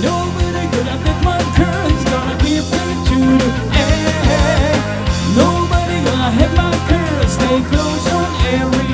Nobody gonna take my girl, he's gonna keep it to the end. Nobody gonna have my girl, stay close on every